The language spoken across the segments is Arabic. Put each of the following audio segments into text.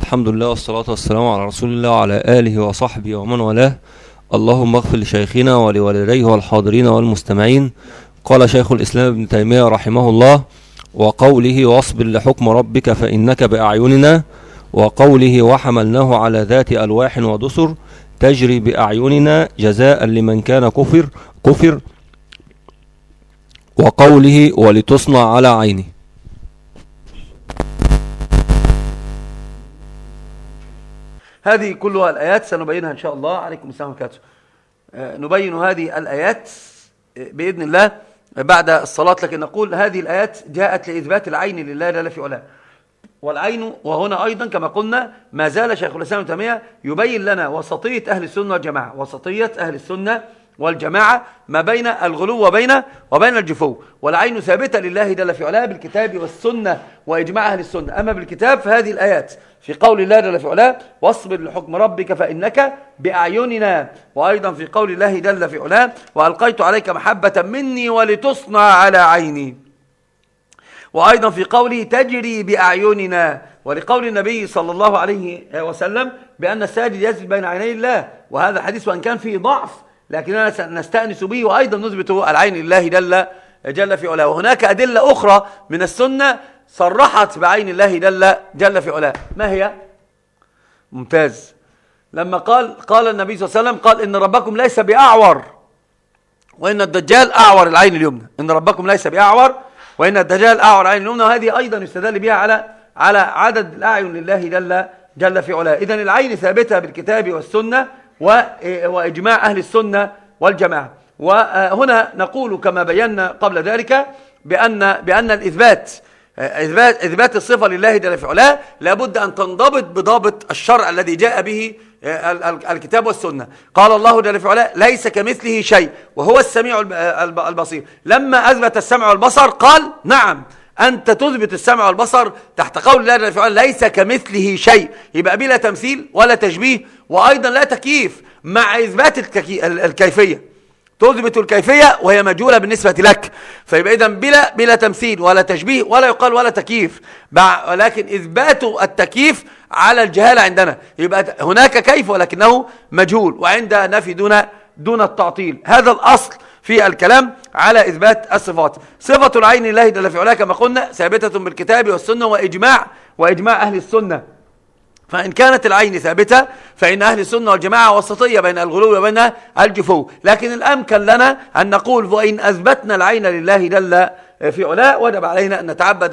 الحمد لله والصلاة والسلام على رسول الله وعلى آله وصحبه ومن والاه. اللهم اغفر لشيخنا ولوالديه والحاضرين والمستمعين. قال شيخ الإسلام ابن تيمية رحمه الله: وقوله واصبر لحكم ربك فإنك بأعيننا، وقوله وحملناه على ذات ألواح ودسر تجري بأعيننا جزاء لمن كان كفر، وقوله ولتصنع على عيني. هذه كلها الآيات سنبينها إن شاء الله. عليكم السلام عليكم. نبين هذه الآيات بإذن الله بعد الصلاة، لكن نقول هذه الآيات جاءت لإثبات العين لله جل في علاه. والعين وهنا أيضا كما قلنا ما زال شيخ الإسلام ابن تيمية يبين لنا وسطية أهل السنة والجماعة، وسطية أهل السنة والجماعة ما بين الغلو وبين الجفو. والعين ثابتة لله جل في علاه بالكتاب والسنة وإجماع أهل السنة. أما بالكتاب فهذه الآيات في قول الله جل في علاه: واصبر لحكم ربك فإنك بأعيننا، وأيضا في قول الله جل في علاه: وألقيت عليك محبة مني ولتصنع على عيني، وأيضا في قوله تجري بأعيننا، ولقول النبي صلى الله عليه وسلم بأن الساجد يسجد بين عيني الله. وهذا الحديث وأن كان فيه ضعف لكننا نستأنس به، وأيضا نثبت العين لله جل في علاه. وهناك أدلة أخرى من السنة صرحت بعين الله جل في علاه. ما هي؟ ممتاز. لما قال النبي صلى الله عليه وسلم قال: إن ربكم ليس بأعور وإن الدجال أعور العين اليمنى. إن ربكم ليس بأعور وإن الدجال أعور العين اليمنى. وهذه أيضا يستدل بها على عدد الأعين لله جل في علاه. إذن العين ثابتة بالكتاب والسنة وإجماع أهل السنة والجماعة. وهنا نقول كما بينا قبل ذلك بأن إثبات الصفة لله جل في علاه لابد أن تنضبط بضابط الشرع الذي جاء به الكتاب والسنة. قال الله جل في علاه: ليس كمثله شيء وهو السميع البصير. لما أثبت السمع والبصر قال: نعم أنت تثبت السمع والبصر تحت قول الله جل في علاه ليس كمثله شيء، يبقى بلا تمثيل ولا تشبيه، وأيضا لا تكييف، مع إثبات الكيفية. تثبت الكيفية وهي مجهولة بالنسبة لك، فيبقى إذن بلا تمثيل ولا تشبيه ولا يقال ولا تكييف، ولكن إثبات التكييف على الجهالة عندنا، يبقى هناك كيف ولكنه مجهول، وعند نفي دون التعطيل. هذا الأصل في الكلام على إثبات الصفات. صفة العين لله جل في علاه كما قلنا ثابتة بالكتاب والسنة وإجماع أهل السنة. فإن كانت العين ثابتة فإن أهل السنة والجماعة وسطية بين الغلو وبين الجفو. لكن الأمكن لنا أن نقول: وإن أثبتنا العين لله جل في علاه وجب علينا أن نتعبد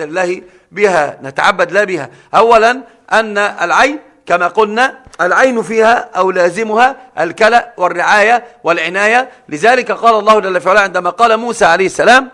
لا بها. أولا أن العين كما قلنا العين فيها أو لازمها الكلأ والرعاية والعناية. لذلك قال الله جل في علاه عندما قال موسى عليه السلام: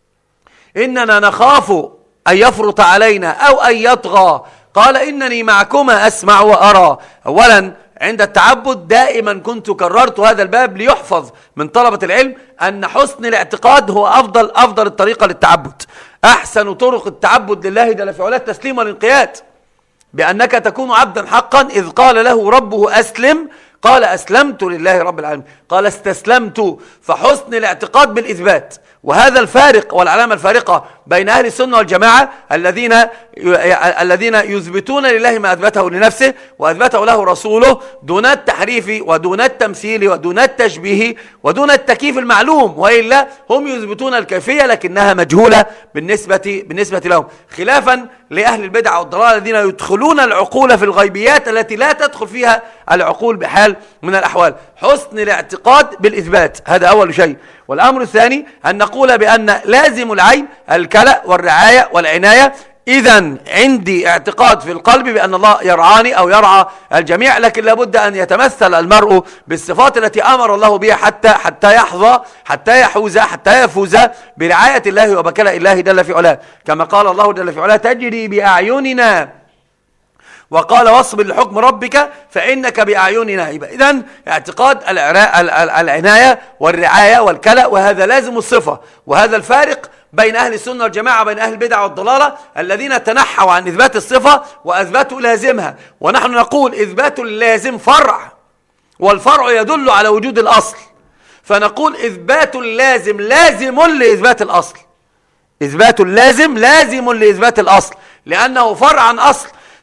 إننا نخاف أن يفرط علينا أو أن يطغى، قال إنني معكما أسمع وأرى. أولا عند التعبد دائما كنت كررت هذا الباب ليحفظ من طلبة العلم أن حسن الاعتقاد هو أفضل الطريقة للتعبد. أحسن طرق التعبد لله جل في علاه التسليم والانقياد، بأنك تكون عبدا حقا. إذ قال له ربه أسلم قال أسلمت لله رب العالمين، قال استسلمت. فحسن الاعتقاد بالإثبات، وهذا الفارق والعلامة الفارقة بين أهل السنة والجماعة الذين يثبتون لله ما أثبته لنفسه وأثبته له رسوله دون التحريف ودون التمثيل ودون التشبيه ودون التكييف المعلوم، وإلا هم يثبتون الكيفية لكنها مجهولة بالنسبة لهم، خلافا لأهل البدع والضلال الذين يدخلون العقول في الغيبيات التي لا تدخل فيها العقول بحال من الأحوال. حسن الاعتقاد بالإثبات هذا أول شيء. والأمر الثاني أن نقول بأن لازم العين الكلأ والرعاية والعناية. إذن عندي اعتقاد في القلب بأن الله يرعاني أو يرعى الجميع، لكن لابد أن يتمثل المرء بالصفات التي أمر الله بها حتى يحظى حتى يفوز برعاية الله وبكلاء الله جل في علاه، كما قال الله جل في علاه: تجري بأعيننا، وقال: واصبر لحكم ربك فإنك بأعيننا. يبقى إذن اعتقاد العناية والرعاية والكلأ، وهذا لازم الصفة. وهذا الفارق بين أهل السنة والجماعة وبين أهل البدع والضلالة الذين تنحوا عن إثبات الصفة وأثبتوا لازمها. ونحن نقول إثبات اللازم فرع، والفرع يدل على وجود الأصل، فنقول إثبات اللازم لازم لإثبات الأصل. إثبات اللازم لازم لإثبات الأصل لأنه فرع عن أصل.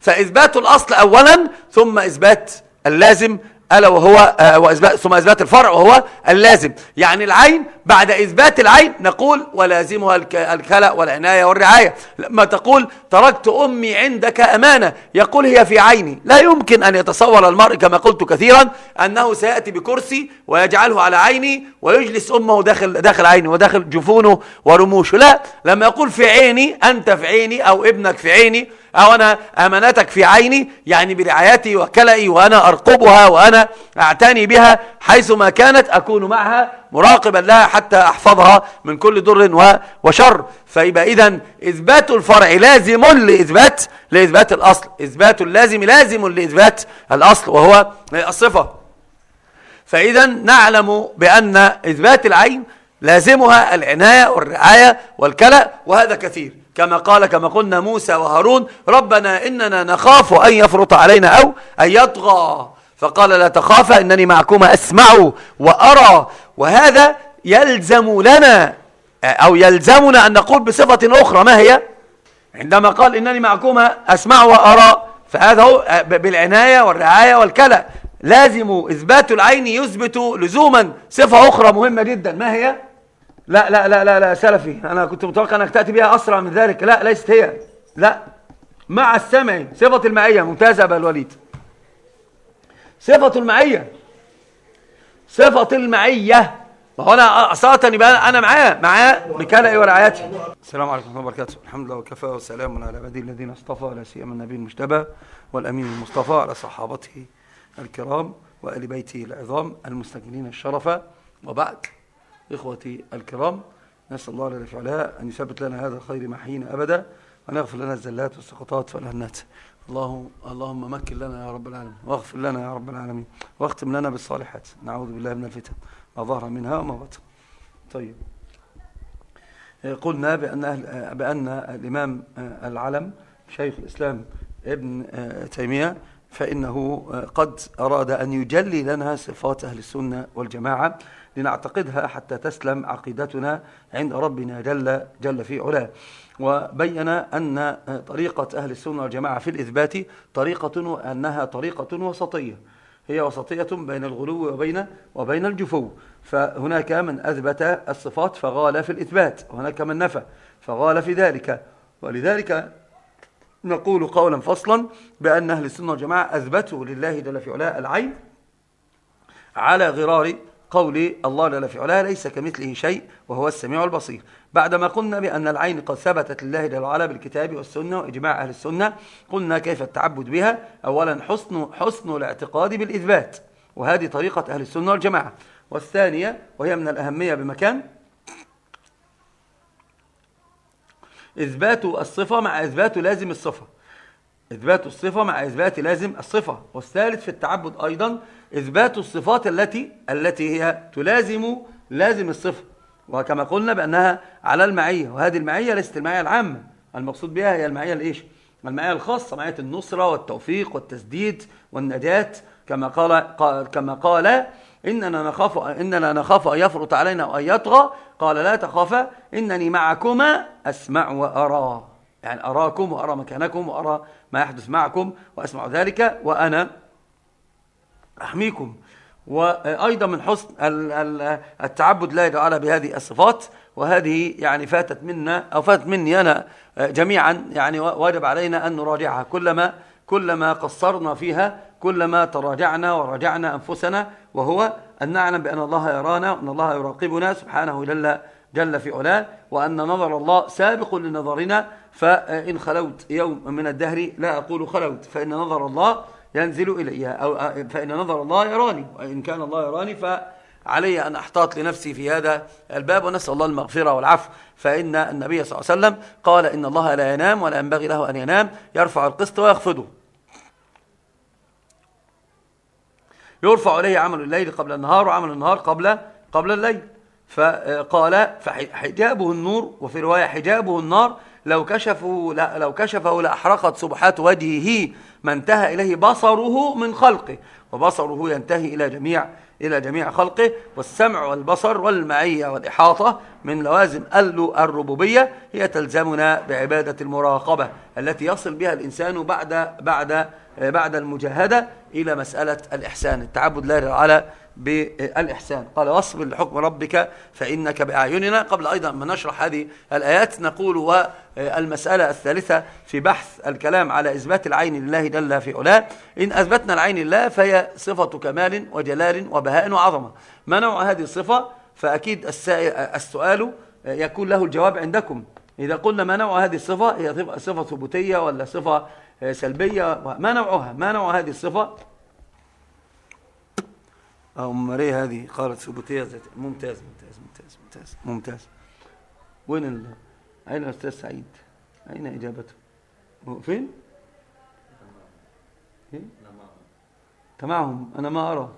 فإثبات الأصل أولا ثم إثبات اللازم ألا وهو ثم إثبات الفرع وهو اللازم. يعني العين بعد إثبات العين نقول ولازمها الكلأ والعناية والرعاية. لما تقول تركت أمي عندك أمانة، يقول هي في عيني. لا يمكن أن يتصور المرء كما قلت كثيرا أنه سيأتي بكرسي ويجعله على عيني ويجلس أمه داخل عيني وداخل جفونه ورموشه. لا، لما يقول في عيني، أنت في عيني أو ابنك في عيني أو أنا أمانتك في عيني، يعني برعايتي وكلئي وأنا أرقبها وأنا أعتني بها حيثما كانت، أكون معها مراقبا لها حتى أحفظها من كل ضر وشر. فيبقى إذن إثبات الفرع لازم لإثبات الأصل، إثبات اللازم لازم لإثبات الأصل وهو الصفة. فإذا نعلم بأن إثبات العين لازمها العناية والرعاية والكلأ، وهذا كثير كما قلنا موسى وهارون ربنا إننا نخاف أن يفرط علينا أو أن يطغى، فقال لا تخافا إنني معكما أسمع وأرى. وهذا يلزم لنا أو يلزمنا أن نقول بصفة أخرى، ما هي؟ عندما قال إنني معكما أسمع وأرى، فهذا هو بالعناية والرعاية والكلأ. لازم إثبات العين يثبت لزوما صفة أخرى مهمة جدا، ما هي؟ لا لا لا لا لا سلفي، أنا كنت متوقع أنك تأتي بها أسرع من ذلك. لا، ليست هي. لا، مع السمع صفة المعية. ممتازة أبا الوليد. صفة المعية. وهنا أصالة يبقى أنا معاه بكلأي ورعايتي. السلام عليكم ورحمة الله وبركاته. الحمد لله وكفى وسلام على عباده الذين اصطفى، لا سيما النبي المجتبى والأمين المصطفى، على صحابته الكرام وآل بيته العظام المستكملين الشرف، وبعد. إخوتي الكرام، نسأل الله جل في علاه أن يثبت لنا هذا الخير ما حيينا أبدا، وأن يغفر لنا الزلات والسقطات والهنات. اللهم مكن لنا يا رب العالمين، واغفر لنا يا رب العالمين، واختم لنا بالصالحات، نعوذ بالله من الفتن ما ظهر منها وما بطن. طيب، قلنا بأن الإمام العلم شيخ الإسلام ابن تيمية فإنه قد أراد أن يجلي لنا صفات أهل السنة والجماعة لنعتقدها حتى تسلم عقيدتنا عند ربنا جل في علاه. وبين أن طريقة أهل السنة والجماعة في الإثبات أنها طريقة وسطية، هي وسطية بين الغلو وبين الجفو. فهناك من أثبت الصفات فغال في الإثبات، وهناك من نفى فغال في ذلك. ولذلك نقول قولا فصلا بأن أهل السنة والجماعة أثبتوا لله جل في علاه العين على غرار قول الله جل في علاه ليس كمثله شيء وهو السميع البصير. بعدما قلنا بأن العين قد ثبتت لله جل وعلا بالكتاب والسنة وإجماع أهل السنة، قلنا كيف التعبد بها. أولا حسن الاعتقاد بالإثبات، وهذه طريقة أهل السنة والجماعة. والثانية وهي من الأهمية بمكان، إثبات الصفة مع إثبات لازم الصفة، إثبات الصفة مع إثبات لازم الصفة. والثالث في التعبد أيضا إثبات الصفات التي هي تلازم لازم الصفة، وكما قلنا بأنها على المعية. وهذه المعية ليست المعية العامة، المقصود بها هي المعية المعية الخاصة، معية النصرة والتوفيق والتسديد والنجاة، كما قال إننا نخاف أن يفرط علينا وأن يطغى، قال لا تخافا إنني معكما أسمع وأرى، يعني أراكم وأرى مكانكم وأرى ما يحدث معكم وأسمع ذلك وأنا أحميكم. وأيضا من حسن التعبد لا يدعى بهذه الصفات، وهذه يعني فاتت مني أنا جميعا، يعني واجب علينا أن نراجعها كلما قصرنا فيها، كلما تراجعنا وراجعنا أنفسنا، وهو أن نعلم بأن الله يرانا وأن الله يراقبنا سبحانه جل في علاه، وأن نظر الله سابق لنظرنا. فإن خلوت يوم من الدهر، لا أقول خلوت، فإن نظر الله ينزل إليها، أو فإن نظر الله يراني، وإن كان الله يراني فعلي أن أحتاط لنفسي في هذا الباب، ونسأل الله المغفرة والعفو. فإن النبي صلى الله عليه وسلم قال إن الله لا ينام ولا ينبغي له أن ينام، يرفع القسط ويخفضه، يرفع إليه عمل الليل قبل النهار وعمل النهار قبل الليل. فقال فحجابه النور، وفي رواية حجابه النار، لو كشفه لأحرقت سبحات وجهه ما انتهى إليه بصره من خلقه، وبصره ينتهي إلى جميع خلقه. والسمع والبصر والمعية والإحاطة من لوازم الربوبية، هي تلزمنا بعبادة المراقبة التي يصل بها الإنسان بعد المجاهدة إلى مسألة الإحسان، التعبد لله تعالى بالإحسان. قال واصبر لحكم ربك فإنك بأعيننا. قبل أيضا ما نشرح هذه الآيات نقول والمسألة الثالثة في بحث الكلام على إثبات العين لله جل في علاه، إن أثبتنا العين لله فهي صفة كمال وجلال وبهاء وعظمة. ما نوع هذه الصفة؟ فأكيد السؤال يكون له الجواب عندكم. إذا قلنا ما نوع هذه الصفة، هي صفة ثبوتية ولا صفة سلبية؟ ما نوعها؟ ما نوع هذه الصفة؟ ماريا هذه قالت ثبوتية ذاتية. ممتاز ممتاز ممتاز ممتاز ممتاز. وين أين الأستاذ سعيد؟ أين إجابته؟ فين؟ معهم أنا ما أرى.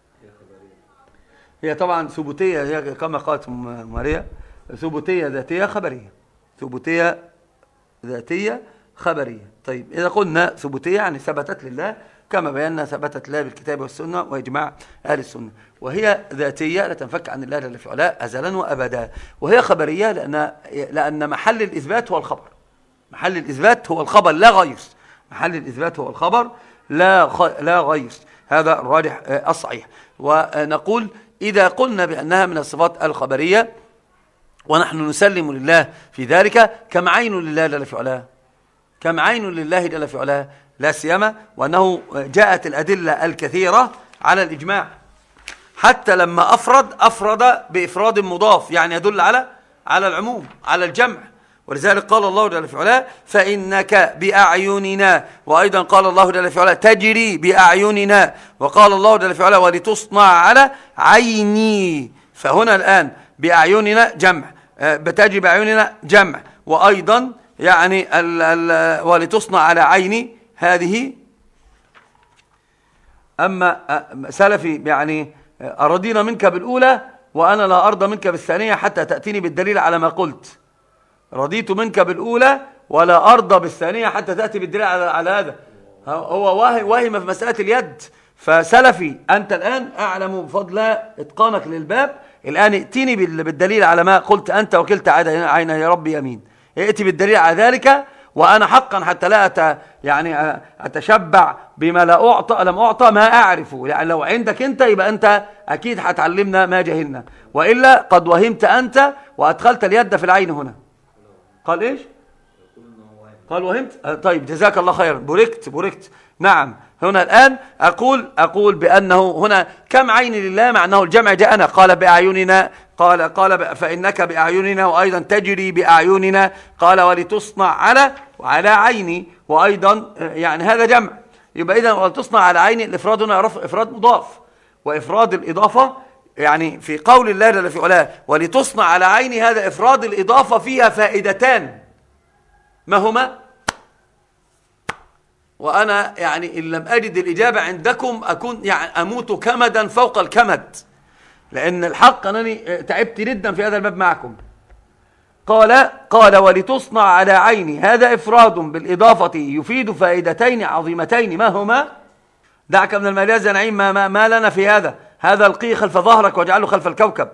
هي طبعا ثبوتية، هي كما قالت ماريا ثبوتية ذاتية خبرية. ثبوتية ذاتية خبرية. طيب إذا قلنا ثبوتية يعني ثبتت لله كما بينا ثبتت لله بالكتاب والسنة وإجماع أهل السنة، وهي ذاتية لا تنفك عن الله جل في علاه أزلا وأبدا، وهي خبرية لأن محل الإثبات هو الخبر. محل الإثبات هو الخبر لا غير. محل الإثبات هو الخبر لا غير. هذا الراجح الصحيح. ونقول إذا قلنا بأنها من الصفات الخبرية ونحن نسلم لله في ذلك كم عين لله جل في علاه، كم عين لله جل في علاه، لا سيما وأنه جاءت الأدلة الكثيرة على الإجماع، حتى لما أفرد بإفراد مضاف، يعني يدل على العموم، على الجمع. ولذلك قال الله جل في علاه فإنك بأعيننا، وأيضا قال الله جل في علاه تجري بأعيننا، وقال الله جل في علاه ولتصنع على عيني. فهنا الآن بأعيننا جمع، بتجري بأعيننا جمع، وأيضا يعني ولتصنع على عيني هذه. أما سلفي يعني أرضينا منك بالأولى وأنا لا أرضى منك بالثانية حتى تأتيني بالدليل على ما قلت. رضيت منك بالأولى ولا أرضى بالثانية حتى تأتي بالدليل على هذا. هو واهم في مسألة اليد. فسلفي أنت الآن أعلم بفضل إتقانك للباب، الآن ائتني بالدليل على ما قلت أنت وكلت عين يا رب يمين. ائتي بالدليل على ذلك، وأنا حقا حتى لا يعني أتشبع بما لم أعطى ما أعرفه. يعني لو عندك أنت يبقى أنت أكيد هتعلمنا ما جهلنا، وإلا قد وهمت أنت وأدخلت اليد في العين هنا. قال إيش؟ قال وهمت؟ طيب جزاك الله خيرا، بوركت. نعم، هنا الآن أقول بأنه هنا كم عين لله، مع أنه الجمع جاءنا. قال بأعيننا، قال فإنك بأعيننا، وأيضا تجري بأعيننا، قال ولتصنع على عيني، وأيضا يعني هذا جمع. يبقى إذن ولتصنع على عيني، الإفراد هنا إفراد مضاف، وإفراد الإضافة يعني في قول الله جل في علاه ولتصنع على عيني، هذا إفراد الإضافة فيها فائدتان، ما هما؟ وأنا يعني إن لم أجد الإجابة عندكم أكون يعني أموت كمدا فوق الكمد، لأن الحق أنني تعبت جدا في هذا الباب معكم. قال ولتصنع على عيني، هذا إفراد بالإضافة يفيد فائدتين عظيمتين، ما هما؟ دعك من الماليات يا نعيم، ما لنا في هذا القي خلف ظهرك واجعله خلف الكوكب.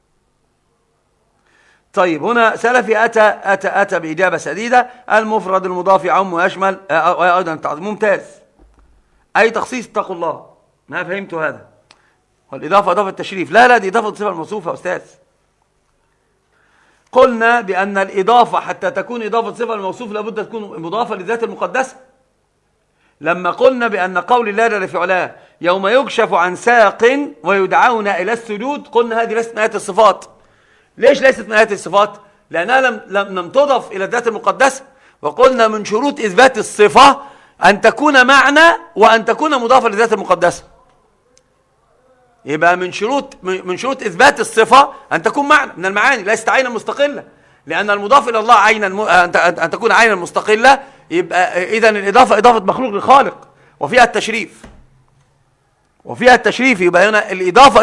طيب هنا سلفي أتى بإجابة سديدة، المفرد المضاف يعم ويشمل أيضا التعظيم. ممتاز. أي تخصيص اتقوا الله، ما فهمت هذا. والإضافة إضافة التشريف، لا دي إضافة الصفة الموصوفة يا أستاذ. قلنا بأن الإضافة حتى تكون إضافة صفة الموصوف لابد تكون مضافة للذات المقدسة. لما قلنا بأن قول الله جل في علاه يوم يكشف عن ساق ويدعون إلى السجود، قلنا هذه ليست من آيات الصفات. ليش ليست من آيات الصفات؟ لأنها لم تضف إلى الذات المقدسة. وقلنا من شروط إثبات الصفة أن تكون معنى وأن تكون مضافة للذات المقدسة. يبقى من شروط إثبات الصفة أن تكون معنى من المعاني، ليست عينا مستقلة، لأن المضاف إلى الله عينا أن تكون عينا مستقلة. يبقى إذن الإضافة إضافة مخلوق للخالق وفيها التشريف. يبقى هنا الإضافة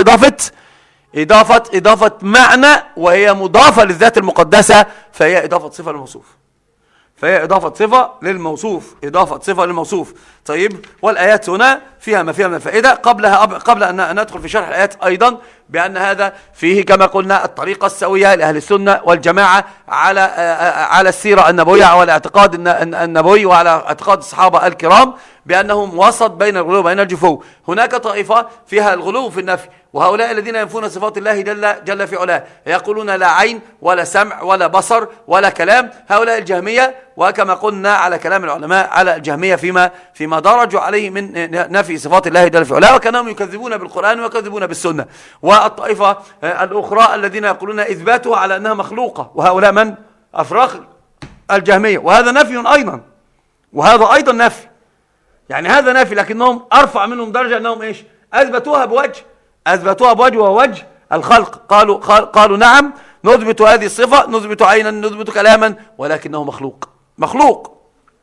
إضافة معنى، وهي مضافة للذات المقدسة، فهي إضافة صفة للموصوف. إضافة صفة للموصوف. طيب والآيات هنا فيها ما فيها من الفائدة. قبل أن ندخل في شرح الآيات أيضا بأن هذا فيه كما قلنا الطريقة السوية لأهل السنة والجماعة على السيرة النبوية وعلى الاعتقاد النبوي وعلى اعتقاد الصحابة الكرام بأنهم وسط بين الغلو وبين الجفو. هناك طائفة فيها الغلو في النفي، وهؤلاء الذين ينفون صفات الله جل في علاه، يقولون لا عين ولا سمع ولا بصر ولا كلام. هؤلاء الجهمية، وكما قلنا على كلام العلماء على الجهمية فيما درجوا عليه من نفي صفات الله جل في علاه، وكانهم يكذبون بالقرآن ويكذبون بالسنة. والطائفة الأخرى الذين يقولون إثباته على أنها مخلوقة، وهؤلاء من أفراخ الجهمية، وهذا نفي أيضا، وهذا أيضا نفي، يعني هذا نفي لكنهم أرفع منهم درجة أنهم إيش؟ أثبتوها بوجه وهو وجه الخلق. قالوا نعم نثبت هذه الصفة، نثبت عينا، نثبت كلاما، ولكنه مخلوق.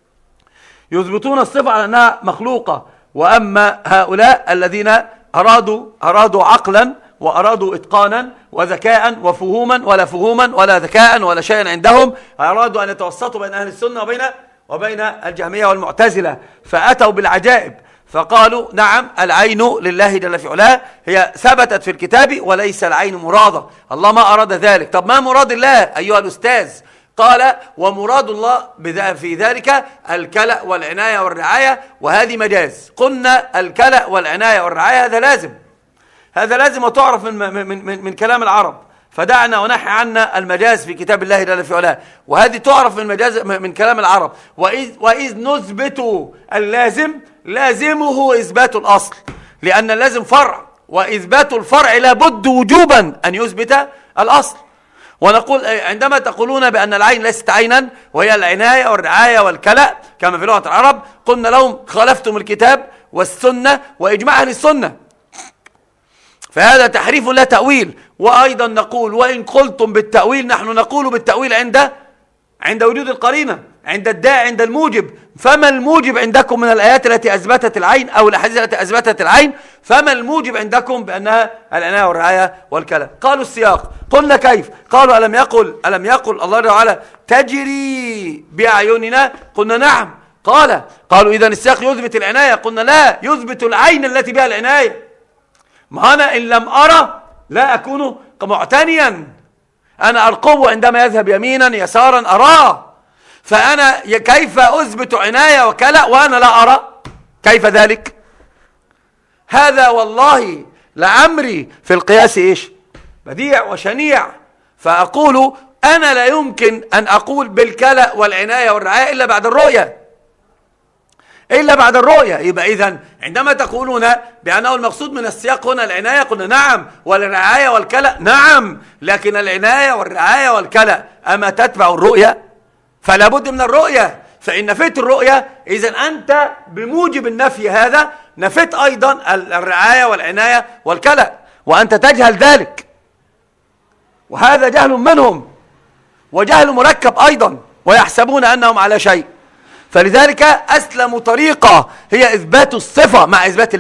يثبتون الصفة على أنها مخلوقة. وأما هؤلاء الذين أرادوا عقلا وأرادوا إتقانا وذكاء وفهوما ولا ذكاء ولا شيء عندهم، أرادوا أن يتوسطوا بين أهل السنة وبين الجهمية والمعتزلة، فأتوا بالعجائب فقالوا نعم العين لله جل في علاه هي ثبتت في الكتاب وليس العين مرادة، الله ما أراد ذلك. طب ما مراد الله أيها الأستاذ؟ قال ومراد الله في ذلك الكلأ والعناية والرعاية، وهذه مجاز. قلنا الكلأ والعناية والرعاية هذا لازم وتعرف من كلام العرب، فدعنا ونحي عنا المجاز في كتاب الله جل في علاه، وهذه تعرف من كلام العرب. وإذ نثبت اللازم لازمه إثبات الأصل، لأن اللازم فرع، وإثبات الفرع لابد وجوبا أن يثبت الأصل. ونقول عندما تقولون بأن العين ليست عينا وهي العناية والرعاية والكلأ كما في لغة العرب، قلنا لهم خالفتم الكتاب والسنة وإجماع أهل السنة، فهذا تحريف لا تأويل. وأيضا نقول وإن قلتم بالتأويل، نحن نقول بالتأويل عند وجود القرينة، عند الداعي، عند الموجب. فما الموجب عندكم من الآيات التي أثبتت العين أو الأحاديث التي أثبتت العين؟ فما الموجب عندكم بأنها العناية والرعاية والكلام؟ قالوا السياق. قلنا كيف؟ قالوا ألم يقل الله تعالى تجري بأعيننا؟ قلنا نعم. قالوا إذن السياق يثبت العناية؟ قلنا لا، يثبت العين التي بها العناية. ما أنا إن لم أرى لا أكون معتنيا، أنا أرقبه عندما يذهب يمينا يسارا أراه، فأنا كيف أثبت عناية وكلأ وأنا لا أرى؟ كيف ذلك؟ هذا والله لعمري في القياس إيش؟ بديع وشنيع. فأقول أنا لا يمكن أن أقول بالكلأ والعناية والرعاية إلا بعد الرؤية. يبقى إذن عندما تقولون بأنه المقصود من السياق هنا العناية، قلنا نعم، والرعاية والكلأ نعم، لكن العناية والرعاية والكلأ أما تتبع الرؤية؟ فلا بد من الرؤية. فإن نفيت الرؤية إذن أنت بموجب النفي هذا نفيت أيضا الرعاية والعناية والكلأ، وأنت تجهل ذلك، وهذا جهل منهم وجهل مركب أيضا، ويحسبون أنهم على شيء. فلذلك أسلم طريقة هي إثبات الصفة مع إثبات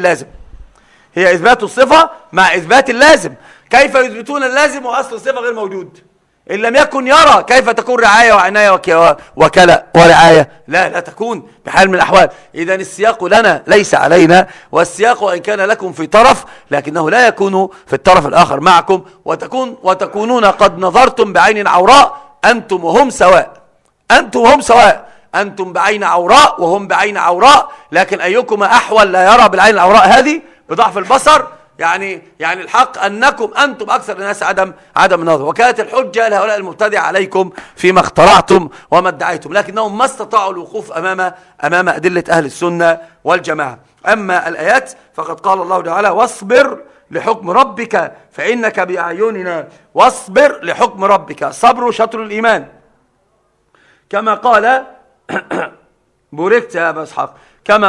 اللازم. كيف يثبتون اللازم وأصل الصفة غير موجود؟ إن لم يكن يرى كيف تكون رعاية وعناية وكلأ ورعاية؟ لا تكون بحال من الأحوال. إذن السياق لنا ليس علينا، والسياق وإن كان لكم في طرف لكنه لا يكون في الطرف الآخر معكم، وتكونون قد نظرتم بعين عوراء أنتم وهم سواء. أنتم بعين عوراء وهم بعين عوراء، لكن أيكم أحول لا يرى بالعين العوراء هذه بضعف البصر؟ يعني الحق أنكم أنتم أكثر الناس عدم النظر. وكانت الحجة لهؤلاء المبتدع عليكم فيما اخترعتم وما ادعيتم، لكنهم ما استطاعوا الوقوف أمام أدلة أهل السنة والجماعة. أما الآيات فقد قال الله تعالى واصبر لحكم ربك فإنك بأعيننا. واصبر لحكم ربك، صبر شطر الإيمان، كما قال بوركت يا أبا إسحاق، كما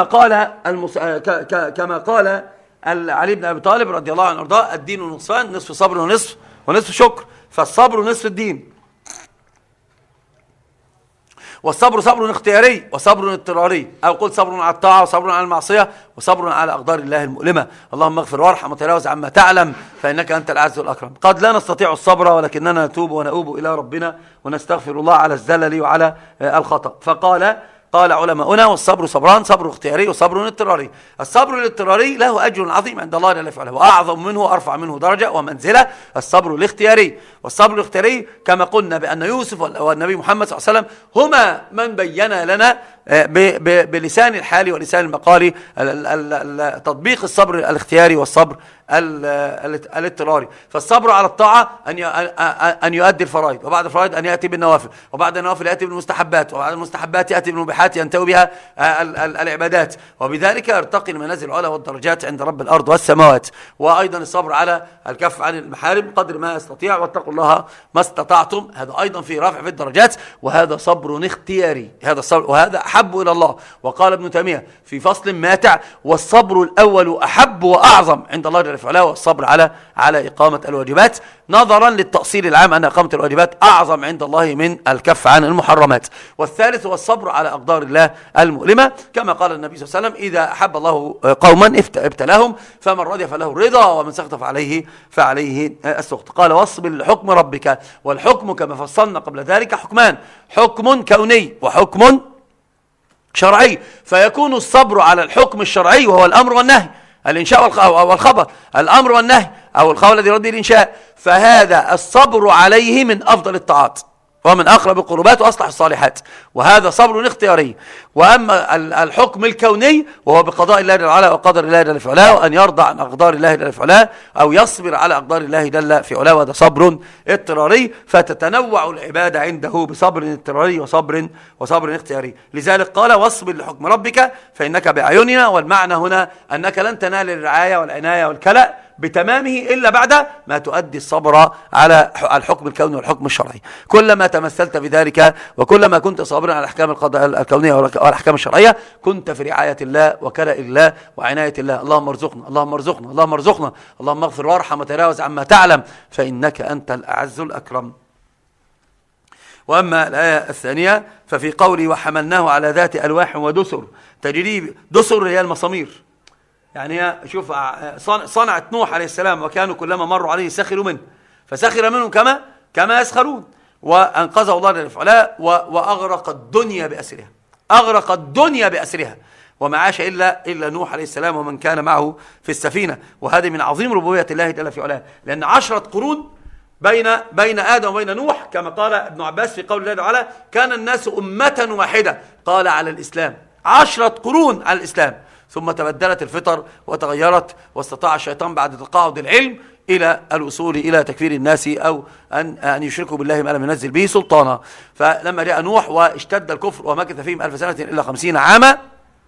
قال علي بن أبي طالب رضي الله عنه وارضاه الدين نصفان، نصف صبر ونصف شكر. فالصبر نصف الدين، والصبر صبر اختياري وصبر اضطراري، أو قل صبر على الطاعة وصبر على المعصية وصبر على أقدار الله المؤلمة. اللهم اغفر وارحم وتجاوز عما تعلم فإنك أنت العز والأكرم. قد لا نستطيع الصبر ولكننا نتوب ونؤوب إلى ربنا ونستغفر الله على الزلل وعلى الخطأ. قال علماؤنا: والصبر صبران، صبر اختياري وصبر اضطراري. الصبر الاضطراري له أجر عظيم عند الله جل وعلا، وأعظم منه وأرفع منه درجة ومنزلة الصبر الاختياري. والصبر الاختياري كما قلنا بأن يوسف والنبي محمد صلى الله عليه وسلم هما من بينا لنا بلسان الحال ولسان المقال تطبيق الصبر الاختياري والصبر الاضطراري. فالصبر على الطاعة أن يؤدي الفرائض، وبعد الفرائض أن يأتي بالنوافل، وبعد النوافل يأتي بالمستحبات، وبعد المستحبات يأتي بالمبيحات ينتهي بها العبادات، وبذلك يرتقي المنازل العلى والدرجات عند رب الأرض والسماوات. وأيضا الصبر على الكف عن المحارم قدر ما يستطيع، واتقوا الله ما استطعتم، هذا أيضا في رفع في الدرجات، وهذا صبر اختياري، هذا الصبر وهذا أحب إلى الله. وقال ابن تيمية في فصل ماتع: والصبر الأول أحب وأعظم عند الله جل وعلا، والصبر على إقامة الواجبات، نظرا للتأصيل العام أن إقامة الواجبات أعظم عند الله من الكف عن المحرمات. والثالث هو الصبر على أقدار الله المؤلمة، كما قال النبي صلى الله عليه وسلم: إذا أحب الله قوما ابتلاهم، فمن رضي فله الرضا، ومن سخط فعليه السخط. قال: واصبر لحكم ربك. والحكم كما فصلنا قبل ذلك حكمان: حكم كوني وحكم شرعي. فيكون الصبر على الحكم الشرعي وهو الأمر والنهي، الإنشاء والخبر، الأمر والنهي أو القول الذي يرد الإنشاء، فهذا الصبر عليه من أفضل الطاعات ومن أقرب القربات وأصلح الصالحات، وهذا صبر اختياري. وأما الحكم الكوني وهو بقضاء الله جل وعلا وقدر الله جل في علاه، وأن يرضى عن أقدار الله جل في علاه أو يصبر على أقدار الله جل في علاه، وهذا صبر اضطراري. فتتنوع العبادة عنده بصبر اضطراري وصبر اختياري. لذلك قال: واصبر لحكم ربك فإنك بأعيننا. والمعنى هنا أنك لن تنال الرعاية والعناية والكلأ بتمامه إلا بعد ما تؤدي الصبر على الحكم الكوني والحكم الشرعي. كلما تمثلت بذلك وكلما كنت صابرا على الأحكام الكونية والأحكام الشرعية، كنت في رعاية الله وكلاء الله وعناية الله. اللهم ارزقنا، اللهم ارزقنا، اللهم ارزقنا، اللهم اغفر وارحم وتجاوز عما تعلم، فإنك أنت الأعز الأكرم. وأما الآية الثانية ففي قولي: وحملناه على ذات ألواح ودسر. تجريب دسر هي المسامير، يعني شوف صنعت نوح عليه السلام، وكانوا كلما مروا عليه سخروا منه، فسخر منهم كما يسخرون، وأنقذه الله جل وعلا وأغرق الدنيا بأسرها، أغرق الدنيا بأسرها، وما عاش إلا نوح عليه السلام ومن كان معه في السفينة. وهذه من عظيم ربوبية الله جل وعلا، لأن 10 قرون بين آدم وبين نوح، كما قال ابن عباس في قول الله تعالى: كان الناس أمة واحدة، قال على الإسلام، 10 قرون على الإسلام، ثم تبدلت الفطر وتغيرت، واستطاع الشيطان بعد تقاعد العلم إلى الوصول إلى تكفير الناس أو أن يشركوا بالله ما لم ينزل به سلطانا. فلما جاء نوح واشتد الكفر ومكث فيهم 1000 سنة إلا 50 عاما،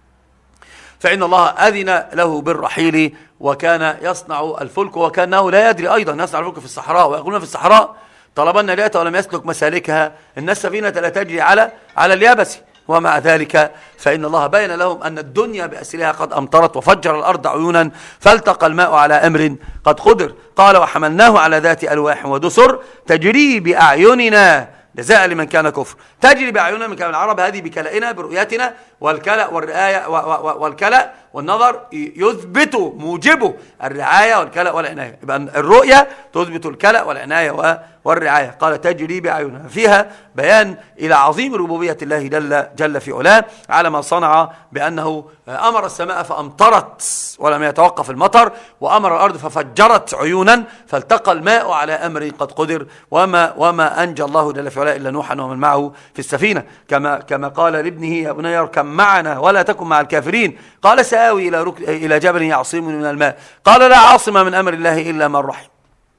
فإن الله أذن له بالرحيل، وكان يصنع الفلك، وكانه لا يدري أيضا يصنع الفلك في الصحراء، ويقولون في الصحراء: طلبنا النجاة ولم يسلك مسالكها، إن السفينة لا تجري على اليابس. ومع ذلك فإن الله بين لهم أن الدنيا بأسرها قد أمطرت، وفجر الأرض عيونا، فالتقى الماء على أمر قد قدر. قال: وحملناه على ذات ألواح ودسر تجري بأعيننا جزاء لمن كان كفر. تجري بأعيننا من كلام العرب، هذه بكلائنا برؤيتنا، والكلأ والرعاية والكلأ والنظر يثبت موجبه الرعاية والكلأ والعناية، يبقى الرؤية تثبت الكلأ والعناية والرعاية. قال: تجري بأعيننا، فيها بيان إلى عظيم ربوبية الله جل في علاه على ما صنع، بأنه أمر السماء فأمطرت ولم يتوقف المطر، وأمر الأرض ففجرت عيونا، فالتقى الماء على أمر قد قدر. وما أنجى الله جل في علاه إلا نوحا ومن معه في السفينة، كما قال لابنه: يا بني اركب معنا ولا تكن مع الكافرين. قال: سآوي إلى جبل يعصمني من الماء. قال: لا عاصم من أمر الله إلا من رحم.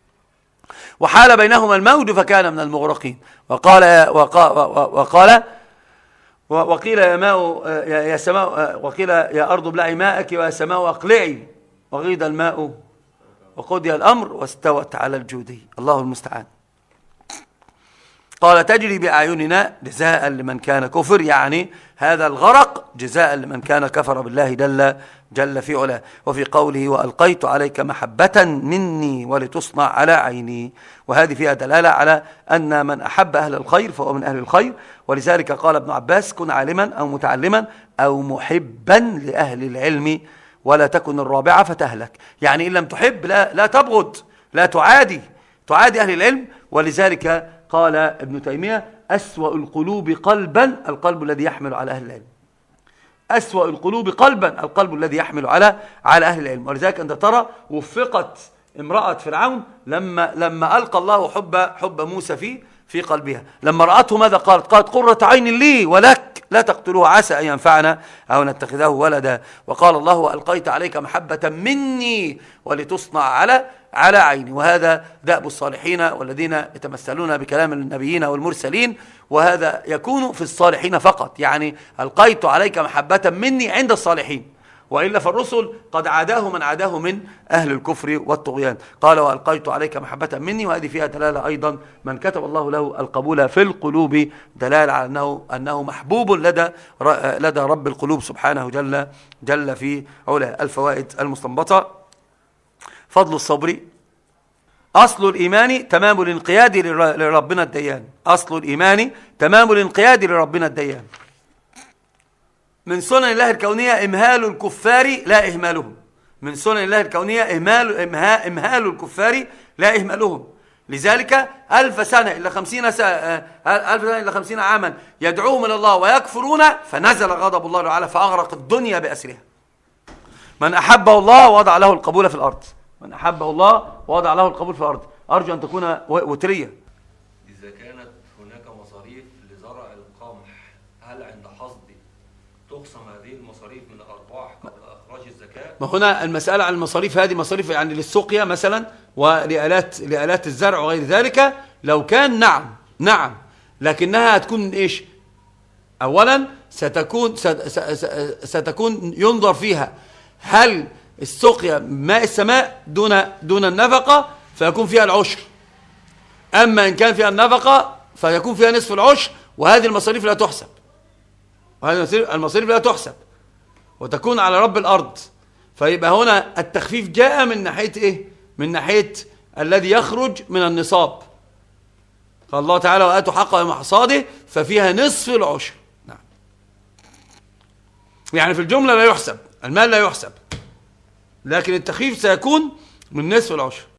وحال بينهما الموج فكان من المغرقين. وقيل يا ماء يا سماء، وقيل يا أرض ابلعي ماءك ويا سماء أقلعي، وغيض الماء وقضي الأمر واستوت على الجودي. الله المستعان. قال: تجري بأعيننا جزاء لمن كان كفر، يعني هذا الغرق جزاء لمن كان كفر بالله جل في علاه. وفي قوله: وألقيت عليك محبة مني ولتصنع على عيني. وهذه فيها دلالة على أن من أحب أهل الخير فهو من أهل الخير. ولذلك قال ابن عباس: كن عالما أو متعلما أو محبا لأهل العلم، ولا تكن الرابعة فتهلك. يعني إن لم تحب لا تبغض، لا تعادي أهل العلم. ولذلك قال ابن تيمية: أسوأ القلوب قلبا القلب الذي يحمل على أهل العلم. أسوأ القلوب قلبا القلب الذي يحمل على أهل العلم. ولذلك أنت ترى وفقت امرأة فرعون لما ألقى الله حب موسى في قلبها، لما رأته ماذا قالت؟ قالت قرة عين لي ولك لا تقتلوه عسى أن ينفعنا أو نتخذه ولدا. وقال الله وألقيت عليك محبة مني ولتصنع على عيني. وهذا دأب الصالحين والذين يتمثلون بكلام النبيين والمرسلين، وهذا يكون في الصالحين فقط. يعني ألقيت عليك محبة مني عند الصالحين، وإلا فالرسل قد عاداه من عاداه من أهل الكفر والطغيان. قال وألقيت عليك محبة مني، وهذه فيها دلالة أيضا من كتب الله له القبول في القلوب، دلالة على أنه محبوب لدى رب القلوب سبحانه جل في علاه. الفوائد المستنبطة: فضل الصبر. أصل الإيمان تمام الانقياد لربنا الديان. أصل الإيمان تمام الانقياد لربنا الديان. من سنن الله الكونية إمهال الكفار لا إهمالهم. من سنن الله الكونية إمهال الكفار لا إهمالهم. لذلك 1000 سنة إلا 50 عاما يدعوهم إلى الله ويكفرون، فنزل غضب الله تعالى فأغرق الدنيا بأسرها. من أحبه الله وضع له القبول في الأرض. من أحبه الله وضع له القبول في الأرض. أرجو أن تكون وترية. إذا كانت هناك مصاريف لزرع القمح، هل عند حصد تقسم هذه المصاريف من الأرباح قبل إخراج الزكاة؟ ما هنا المسألة عن المصاريف، هذه مصاريف يعني للسقيا مثلا ولآلات الزرع وغير ذلك. لو كان نعم، لكنها هتكون إيش؟ أولا ستكون ينظر فيها هل السقيا ماء السماء دون النفقة فيكون فيها العشر، أما إن كان فيها النفقة فيكون فيها نصف العشر، وهذه المصاريف لا تحسب. وهذه المصاريف لا تحسب وتكون على رب الأرض. فيبقى هنا التخفيف جاء من ناحية إيه؟ من ناحية الذي يخرج من النصاب. قال الله تعالى وآتوا حقه يوم حصاده، ففيها نصف العشر. نعم. يعني في الجملة لا يحسب، المال لا يحسب، لكن التخفيف سيكون من نصف العشر.